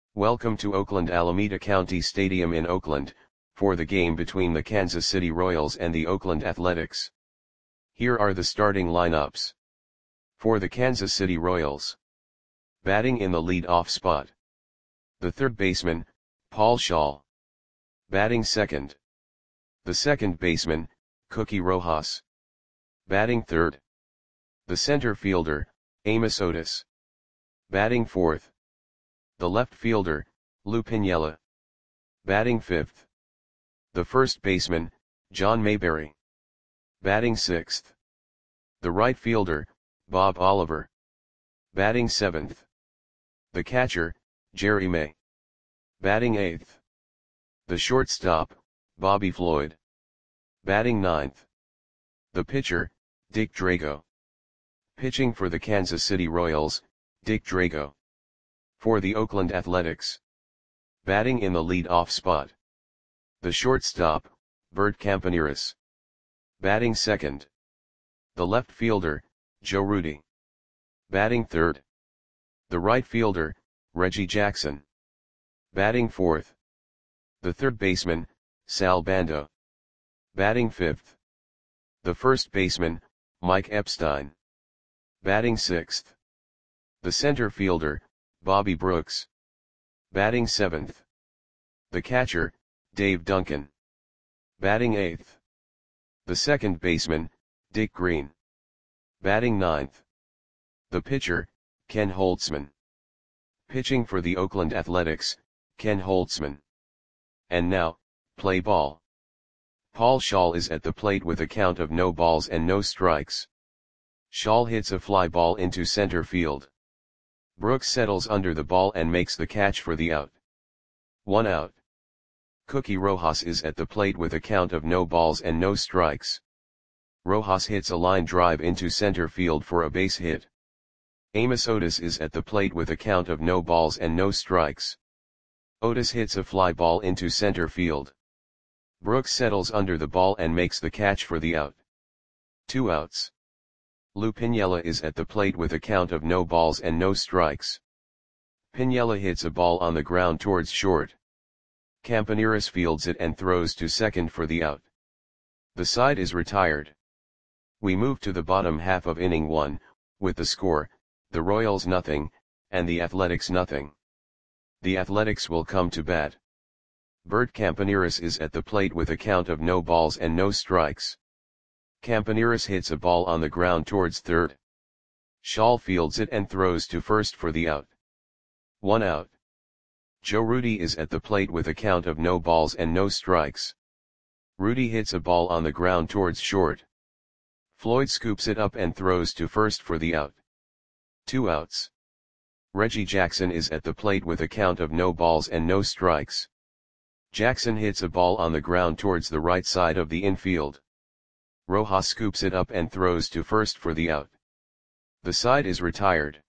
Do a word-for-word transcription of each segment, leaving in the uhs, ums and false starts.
Welcome to Oakland Alameda County Stadium in Oakland, for the game between the Kansas City Royals and the Oakland Athletics. Here are the starting lineups. For the Kansas City Royals. Batting in the lead-off spot. The third baseman, Paul Schaal. Batting second. The second baseman, Cookie Rojas. Batting third. The center fielder, Amos Otis. Batting fourth. The left fielder, Lou Piniella. Batting fifth. The first baseman, John Mayberry. Batting sixth. The right fielder, Bob Oliver. Batting seventh. The catcher, Jerry May. Batting eighth. The shortstop, Bobby Floyd. Batting ninth. The pitcher, Dick Drago. Pitching for the Kansas City Royals, Dick Drago. For the Oakland Athletics. Batting in the lead-off spot. The shortstop, Bert Campaneris. Batting second. The left fielder, Joe Rudi. Batting third. The right fielder, Reggie Jackson. Batting fourth. The third baseman, Sal Bando. Batting fifth. The first baseman, Mike Epstein. Batting sixth. The center fielder, Bobby Brooks. Batting seventh. The catcher, Dave Duncan. Batting eighth. The second baseman, Dick Green. Batting ninth. The pitcher, Ken Holtzman. Pitching for the Oakland Athletics, Ken Holtzman. And now, play ball. Paul Schaal is at the plate with a count of no balls and no strikes. Schaal hits a fly ball into center field. Brooks settles under the ball and makes the catch for the out. One out. Cookie Rojas is at the plate with a count of no balls and no strikes. Rojas hits a line drive into center field for a base hit. Amos Otis is at the plate with a count of no balls and no strikes. Otis hits a fly ball into center field. Brooks settles under the ball and makes the catch for the out. Two outs. Lou Piniella is at the plate with a count of no balls and no strikes. Piniella hits a ball on the ground towards short. Campaneris fields it and throws to second for the out. The side is retired. We move to the bottom half of inning one, with the score, the Royals nothing, and the Athletics nothing. The Athletics will come to bat. Bert Campaneris is at the plate with a count of no balls and no strikes. Campaneris hits a ball on the ground towards third. Schaal fields it and throws to first for the out. One out. Joe Rudi is at the plate with a count of no balls and no strikes. Rudi hits a ball on the ground towards short. Floyd scoops it up and throws to first for the out. Two outs. Reggie Jackson is at the plate with a count of no balls and no strikes. Jackson hits a ball on the ground towards the right side of the infield. Rojas scoops it up and throws to first for the out. The side is retired.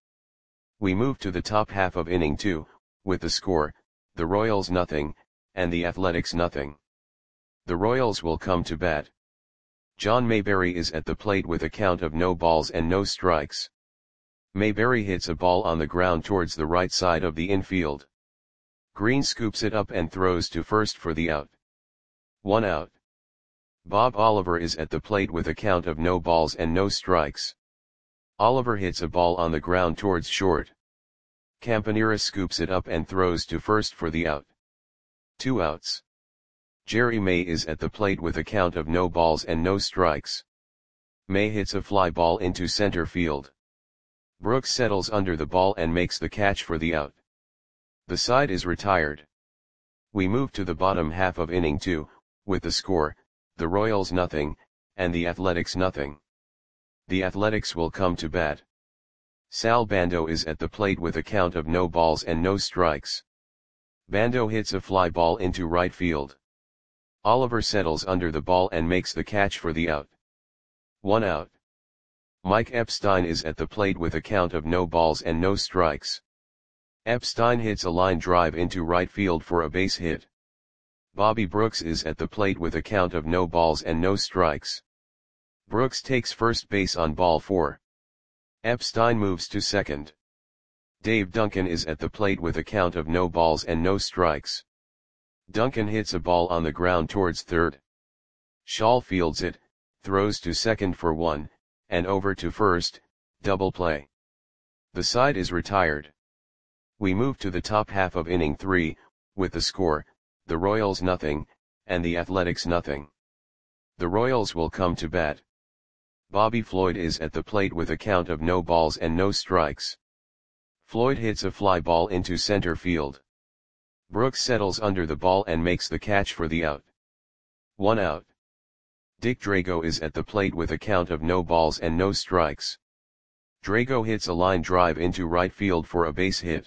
We move to the top half of inning two, with the score, the Royals nothing, and the Athletics nothing. The Royals will come to bat. John Mayberry is at the plate with a count of no balls and no strikes. Mayberry hits a ball on the ground towards the right side of the infield. Green scoops it up and throws to first for the out. One out. Bob Oliver is at the plate with a count of no balls and no strikes. Oliver hits a ball on the ground towards short. Campaneris scoops it up and throws to first for the out. Two outs. Jerry May is at the plate with a count of no balls and no strikes. May hits a fly ball into center field. Brooks settles under the ball and makes the catch for the out. The side is retired. We move to the bottom half of inning two, with the score, the Royals nothing, and the Athletics nothing. The Athletics will come to bat. Sal Bando is at the plate with a count of no balls and no strikes. Bando hits a fly ball into right field. Oliver settles under the ball and makes the catch for the out. One out. Mike Epstein is at the plate with a count of no balls and no strikes. Epstein hits a line drive into right field for a base hit. Bobby Brooks is at the plate with a count of no balls and no strikes. Brooks takes first base on ball four. Epstein moves to second. Dave Duncan is at the plate with a count of no balls and no strikes. Duncan hits a ball on the ground towards third. Shaw fields it, throws to second for one, and over to first, double play. The side is retired. We move to the top half of inning three, with the score, the Royals nothing, and the Athletics nothing. The Royals will come to bat. Bobby Floyd is at the plate with a count of no balls and no strikes. Floyd hits a fly ball into center field. Brooks settles under the ball and makes the catch for the out. One out. Dick Drago is at the plate with a count of no balls and no strikes. Drago hits a line drive into right field for a base hit.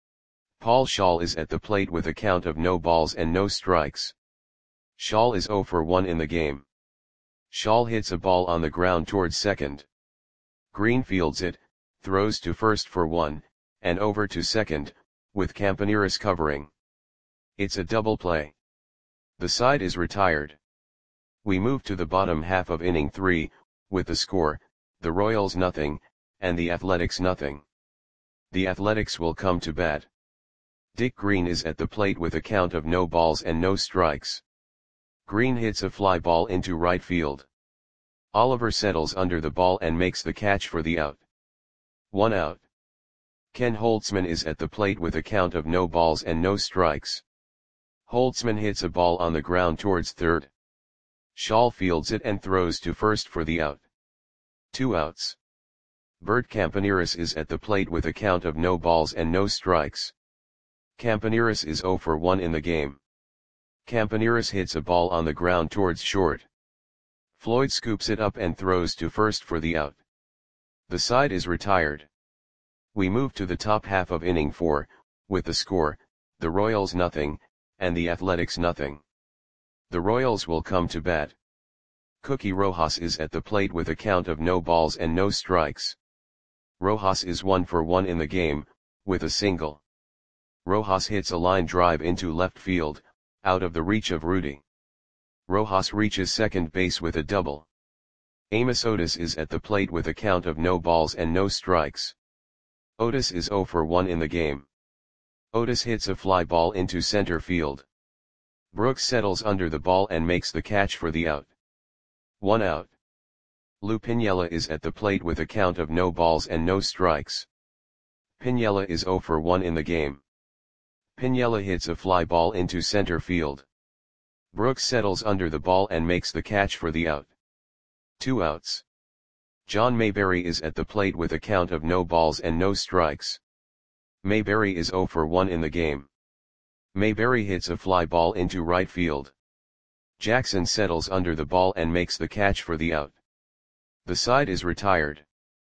Paul Schaal is at the plate with a count of no balls and no strikes. Schaal is zero for one in the game. Schaal hits a ball on the ground towards second. Green fields it, throws to first for one, and over to second, with Campaneris covering. It's a double play. The side is retired. We move to the bottom half of inning three, with the score, the Royals nothing, and the Athletics nothing. The Athletics will come to bat. Dick Green is at the plate with a count of no balls and no strikes. Green hits a fly ball into right field. Oliver settles under the ball and makes the catch for the out. One out. Ken Holtzman is at the plate with a count of no balls and no strikes. Holtzman hits a ball on the ground towards third. Schaal fields it and throws to first for the out. Two outs. Bert Campaneris is at the plate with a count of no balls and no strikes. Campaneris is zero for one in the game. Campaneris hits a ball on the ground towards short. Floyd scoops it up and throws to first for the out. The side is retired. We move to the top half of inning four, with the score, the Royals nothing, and the Athletics nothing. The Royals will come to bat. Cookie Rojas is at the plate with a count of no balls and no strikes. Rojas is one for one in the game, with a single. Rojas hits a line drive into left field, out of the reach of Rudy. Rojas reaches second base with a double. Amos Otis is at the plate with a count of no balls and no strikes. Otis is zero for one in the game. Otis hits a fly ball into center field. Brooks settles under the ball and makes the catch for the out. One out. Lou Piniella is at the plate with a count of no balls and no strikes. Piniella is zero for one in the game. Piniella hits a fly ball into center field. Brooks settles under the ball and makes the catch for the out. Two outs. John Mayberry is at the plate with a count of no balls and no strikes. Mayberry is zero for one in the game. Mayberry hits a fly ball into right field. Jackson settles under the ball and makes the catch for the out. The side is retired.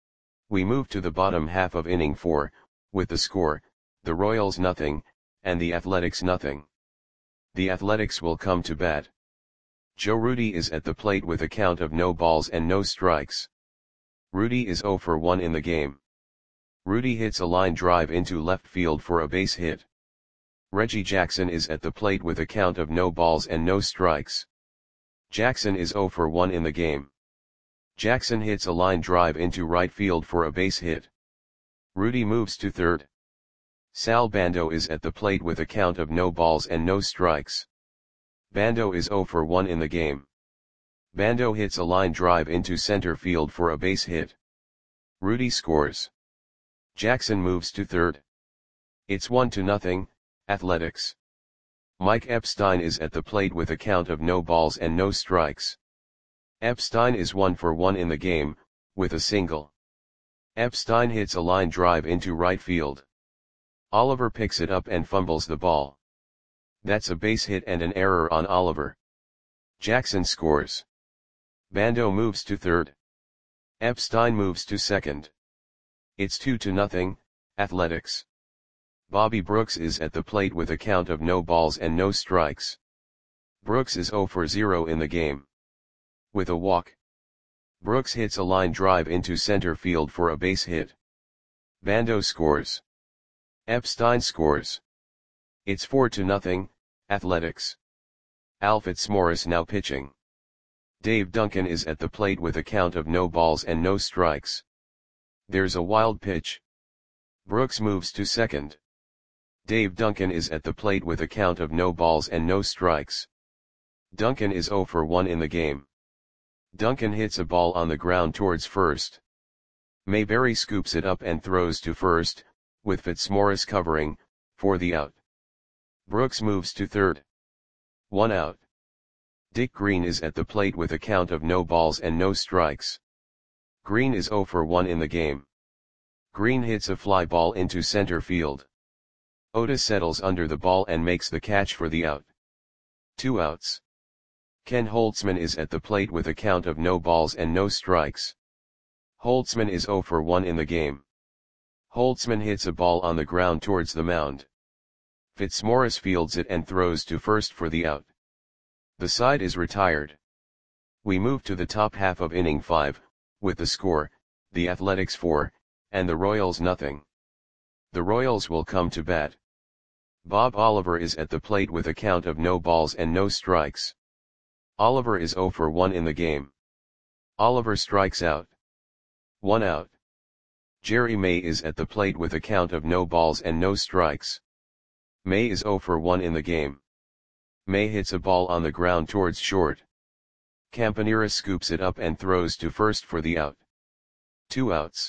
We move to the bottom half of inning four, with the score, the Royals nothing, and the Athletics nothing. The Athletics will come to bat. Joe Rudy is at the plate with a count of no balls and no strikes. Rudy is zero for one in the game. Rudy hits a line drive into left field for a base hit. Reggie Jackson is at the plate with a count of no balls and no strikes. Jackson is zero for one in the game. Jackson hits a line drive into right field for a base hit. Rudy moves to third. Sal Bando is at the plate with a count of no balls and no strikes. Bando is zero for one in the game. Bando hits a line drive into center field for a base hit. Rudy scores. Jackson moves to third. It's one to nothing, Athletics. Mike Epstein is at the plate with a count of no balls and no strikes. Epstein is one for one in the game, with a single. Epstein hits a line drive into right field. Oliver picks it up and fumbles the ball. That's a base hit and an error on Oliver. Jackson scores. Bando moves to third. Epstein moves to second. It's two to nothing, Athletics. Bobby Brooks is at the plate with a count of no balls and no strikes. Brooks is zero for zero in the game. With a walk. Brooks hits a line drive into center field for a base hit. Bando scores. Epstein scores. It's four to nothing, Athletics. Al Fitzmaurice now pitching. Dave Duncan is at the plate with a count of no balls and no strikes. There's a wild pitch. Brooks moves to second. Dave Duncan is at the plate with a count of no balls and no strikes. Duncan is zero for one in the game. Duncan hits a ball on the ground towards first. Mayberry scoops it up and throws to first, with Fitzmaurice covering, for the out. Brooks moves to third. One out. Dick Green is at the plate with a count of no balls and no strikes. Green is zero for one in the game. Green hits a fly ball into center field. Otis settles under the ball and makes the catch for the out. Two outs. Ken Holtzman is at the plate with a count of no balls and no strikes. Holtzman is zero for one in the game. Holtzman hits a ball on the ground towards the mound. Fitzmaurice fields it and throws to first for the out. The side is retired. We move to the top half of inning five, with the score, the Athletics four, and the Royals nothing. The Royals will come to bat. Bob Oliver is at the plate with a count of no balls and no strikes. Oliver is zero for one in the game. Oliver strikes out. One out. Jerry May is at the plate with a count of no balls and no strikes. May is zero for one in the game. May hits a ball on the ground towards short. Campanera scoops it up and throws to first for the out. Two outs.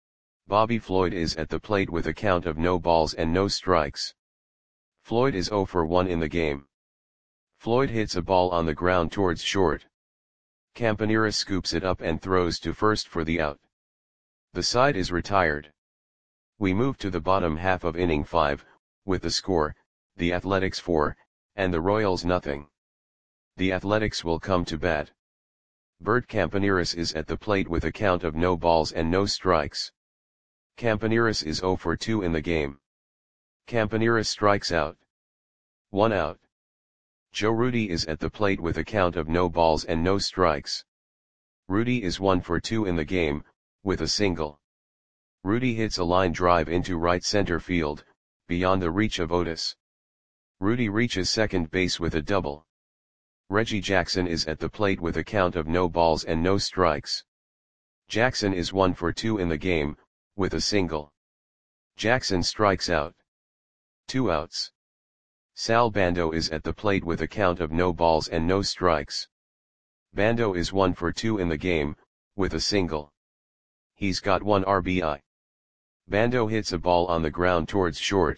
Bobby Floyd is at the plate with a count of no balls and no strikes. Floyd is zero for one in the game. Floyd hits a ball on the ground towards short. Campanera scoops it up and throws to first for the out. The side is retired. We move to the bottom half of inning five, with the score, the Athletics four, and the Royals nothing. The Athletics will come to bat. Bert Campaneris is at the plate with a count of no balls and no strikes. Campaneris is zero for two in the game. Campaneris strikes out. One out. Joe Rudy is at the plate with a count of no balls and no strikes. Rudy is one for two in the game, with a single. Rudy hits a line drive into right center field, beyond the reach of Otis. Rudy reaches second base with a double. Reggie Jackson is at the plate with a count of no balls and no strikes. Jackson is one for two in the game, with a single. Jackson strikes out. Two outs. Sal Bando is at the plate with a count of no balls and no strikes. Bando is one for two in the game, with a single. He's got one R B I. Bando hits a ball on the ground towards short.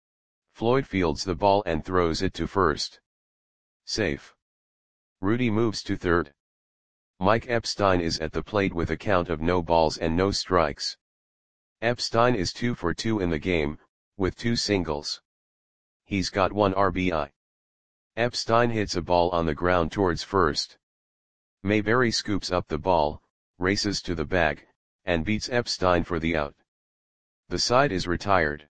Floyd fields the ball and throws it to first. Safe. Rudy moves to third. Mike Epstein is at the plate with a count of no balls and no strikes. Epstein is two for two in the game, with two singles. He's got one R B I. Epstein hits a ball on the ground towards first. Mayberry scoops up the ball, races to the bag, and beats Epstein for the out. The side is retired.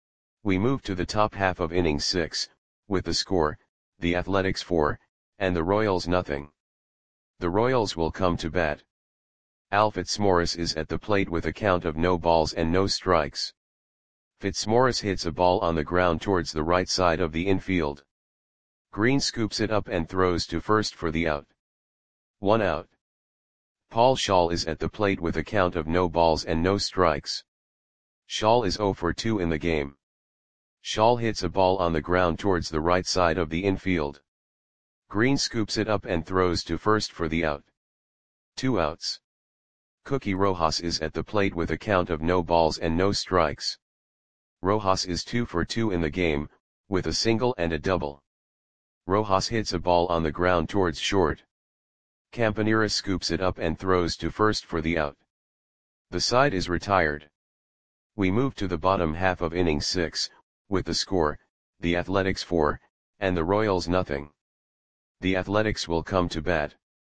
We move to the top half of inning six, with the score, the Athletics four, and the Royals nothing. The Royals will come to bat. Al Fitzmaurice is at the plate with a count of no balls and no strikes. Fitzmaurice hits a ball on the ground towards the right side of the infield. Green scoops it up and throws to first for the out. One out. Paul Shaw is at the plate with a count of no balls and no strikes. Shaw is zero for two in the game. Shaw hits a ball on the ground towards the right side of the infield. Green scoops it up and throws to first for the out. Two outs. Cookie Rojas is at the plate with a count of no balls and no strikes. Rojas is two for two in the game, with a single and a double. Rojas hits a ball on the ground towards short. Campanera scoops it up and throws to first for the out. The side is retired. We move to the bottom half of inning six, with the score, the Athletics four, and the Royals nothing. The Athletics will come to bat.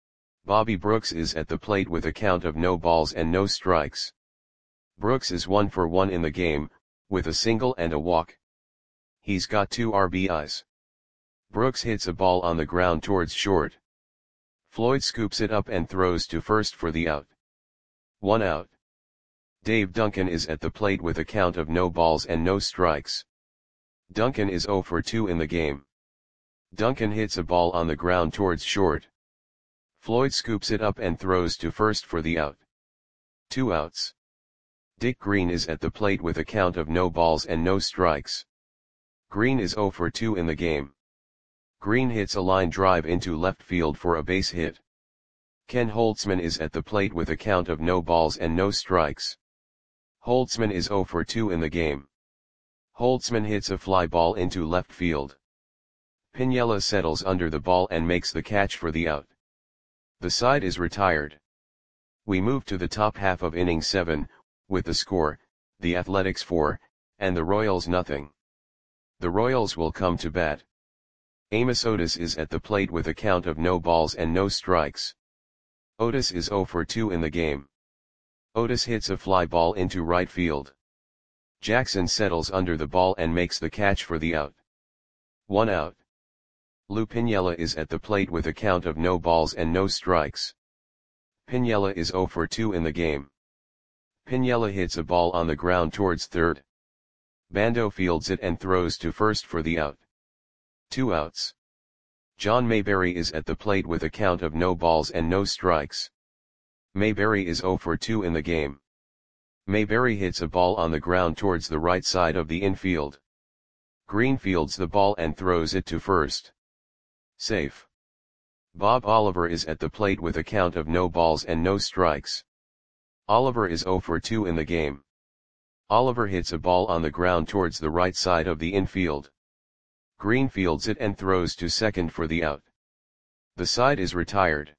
Bobby Brooks is at the plate with a count of no balls and no strikes. Brooks is one for one in the game, with a single and a walk. He's got two R B Is. Brooks hits a ball on the ground towards short. Floyd scoops it up and throws to first for the out. One out. Dave Duncan is at the plate with a count of no balls and no strikes. Duncan is zero for two in the game. Duncan hits a ball on the ground towards short. Floyd scoops it up and throws to first for the out. Two outs. Dick Green is at the plate with a count of no balls and no strikes. Green is zero for two in the game. Green hits a line drive into left field for a base hit. Ken Holtzman is at the plate with a count of no balls and no strikes. Holtzman is zero for two in the game. Holtzman hits a fly ball into left field. Piniella settles under the ball and makes the catch for the out. The side is retired. We move to the top half of inning seven, with the score, the Athletics four, and the Royals nothing. The Royals will come to bat. Amos Otis is at the plate with a count of no balls and no strikes. Otis is zero for two in the game. Otis hits a fly ball into right field. Jackson settles under the ball and makes the catch for the out. One out. Lou Piniella is at the plate with a count of no balls and no strikes. Piniella is zero for two in the game. Piniella hits a ball on the ground towards third. Bando fields it and throws to first for the out. Two outs. John Mayberry is at the plate with a count of no balls and no strikes. Mayberry is zero for two in the game. Mayberry hits a ball on the ground towards the right side of the infield. Green fields the ball and throws it to first. Safe. Bob Oliver is at the plate with a count of no balls and no strikes. Oliver is zero for two in the game. Oliver hits a ball on the ground towards the right side of the infield. Green fields it and throws to second for the out. The side is retired.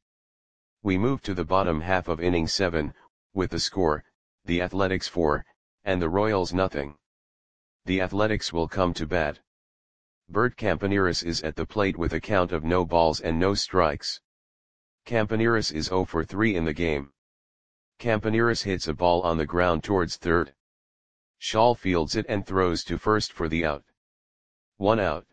We move to the bottom half of inning seven, with the score, the Athletics four, and the Royals nothing. The Athletics will come to bat. Bert Campaneris is at the plate with a count of no balls and no strikes. Campaneris is zero for three in the game. Campaneris hits a ball on the ground towards third. Shaw fields it and throws to first for the out. One out.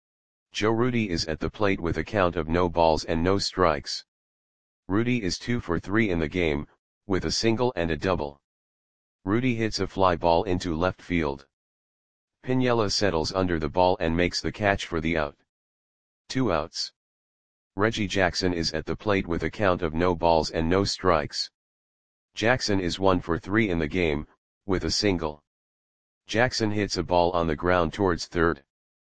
Joe Rudi is at the plate with a count of no balls and no strikes. Rudi is two for three in the game, with a single and a double. Rudi hits a fly ball into left field. Piniella settles under the ball and makes the catch for the out. Two outs. Reggie Jackson is at the plate with a count of no balls and no strikes. Jackson is one for three in the game, with a single. Jackson hits a ball on the ground towards third.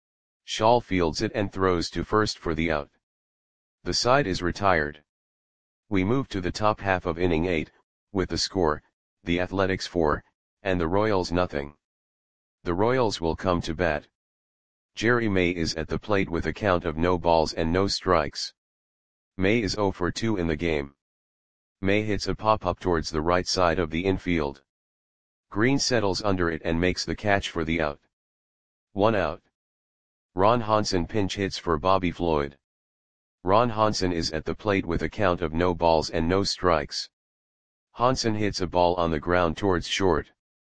Shaw fields it and throws to first for the out. The side is retired. We move to the top half of inning eight, with the score, the Athletics four, and the Royals nothing. The Royals will come to bat. Jerry May is at the plate with a count of no balls and no strikes. May is zero for two in the game. May hits a pop-up towards the right side of the infield. Green settles under it and makes the catch for the out. One out. Ron Hansen pinch hits for Bobby Floyd. Ron Hansen is at the plate with a count of no balls and no strikes. Hansen hits a ball on the ground towards short.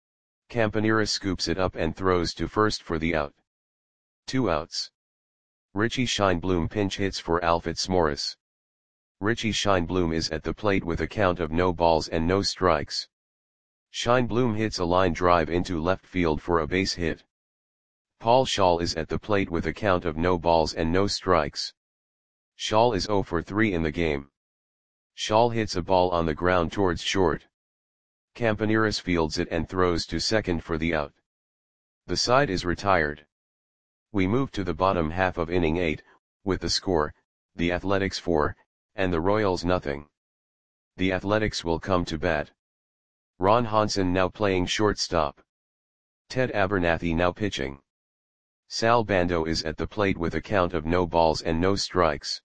Campaneris scoops it up and throws to first for the out. Two outs. Richie Scheinblum pinch hits for Alfitz Morris. Richie Scheinblum is at the plate with a count of no balls and no strikes. Scheinblum hits a line drive into left field for a base hit. Paul Schall is at the plate with a count of no balls and no strikes. Schall is zero for three in the game. Schall hits a ball on the ground towards short. Campaneris fields it and throws to second for the out. The side is retired. We move to the bottom half of inning eight, with the score, the Athletics four, and the Royals nothing. The Athletics will come to bat. Ron Hansen now playing shortstop. Ted Abernathy now pitching. Sal Bando is at the plate with a count of no balls and no strikes.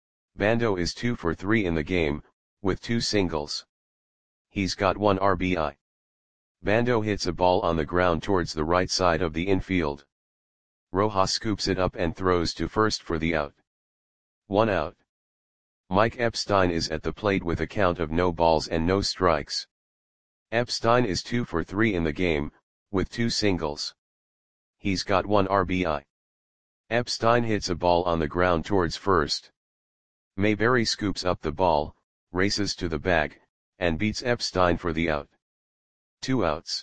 Bando is two for three in the game, with two singles. He's got one R B I. Bando hits a ball on the ground towards the right side of the infield. Rojas scoops it up and throws to first for the out. One out. Mike Epstein is at the plate with a count of no balls and no strikes. Epstein is two for three in the game, with two singles. He's got one R B I. Epstein hits a ball on the ground towards first. Mayberry scoops up the ball, races to the bag, and beats Epstein for the out. Two outs.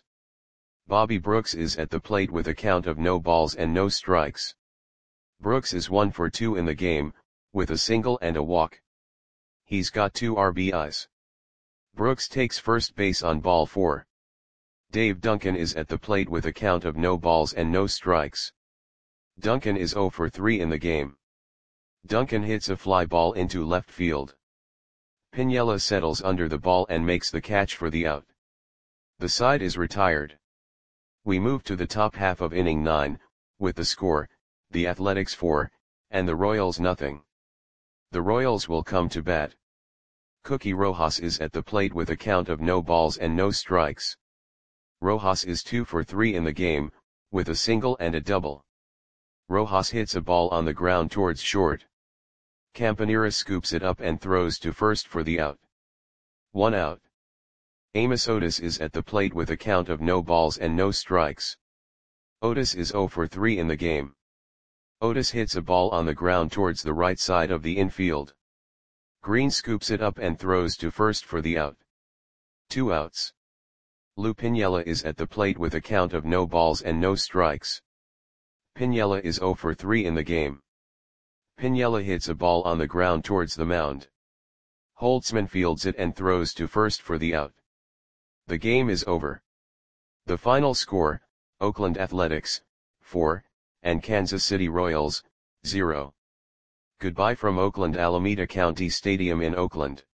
Bobby Brooks is at the plate with a count of no balls and no strikes. Brooks is one for two in the game, with a single and a walk. He's got two R B Is. Brooks takes first base on ball four. Dave Duncan is at the plate with a count of no balls and no strikes. Duncan is zero for three in the game. Duncan hits a fly ball into left field. Piniella settles under the ball and makes the catch for the out. The side is retired. We move to the top half of inning nine, with the score, the Athletics four, and the Royals nothing. The Royals will come to bat. Cookie Rojas is at the plate with a count of no balls and no strikes. Rojas is two for three in the game, with a single and a double. Rojas hits a ball on the ground towards short. Campanera scoops it up and throws to first for the out. One out. Amos Otis is at the plate with a count of no balls and no strikes. Otis is zero for three in the game. Otis hits a ball on the ground towards the right side of the infield. Green scoops it up and throws to first for the out. Two outs. Lou Piniella is at the plate with a count of no balls and no strikes. Piniella is zero for three in the game. Piniella hits a ball on the ground towards the mound. Holtzman fields it and throws to first for the out. The game is over. The final score, Oakland Athletics, four, and Kansas City Royals, zero. Goodbye from Oakland Alameda County Stadium in Oakland.